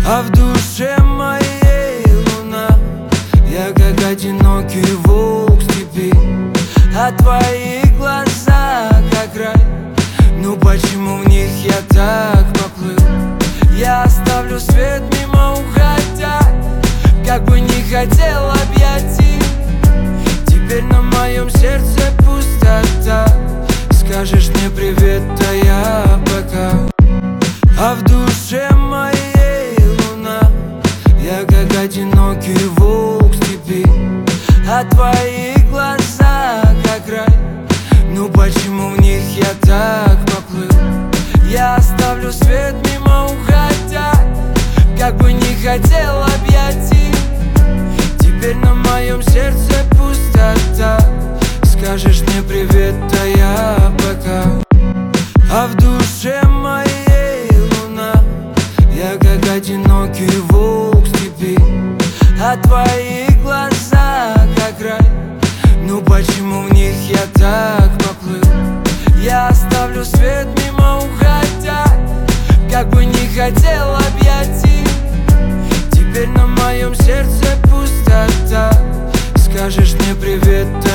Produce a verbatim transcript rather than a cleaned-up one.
А в душе моей луна, я как одинокий волк в степи, а твои глаза как рай. Ну почему в них я так поплыл? Я оставлю свет мимо уходя, как бы не хотел объятий. Теперь на моем сердце пустота. Скажешь мне привет, а я пока. А в душе моей луна, я как одинокий волк в степи, а твои глаза как рай. Ну почему в них я так поплыл? Я оставлю свет мимо уходя, как бы не хотел объятий. Теперь на моем сердце пустота. Скажешь мне привет, а я пока. А в душе моей луна, я как одинокий волк в степи, а твои глаза как рай. Ну почему в них я так поплыл? Я оставлю свет мимо уходя, как бы не хотел объятий. Теперь на моем сердце пустота. Скажешь мне привет,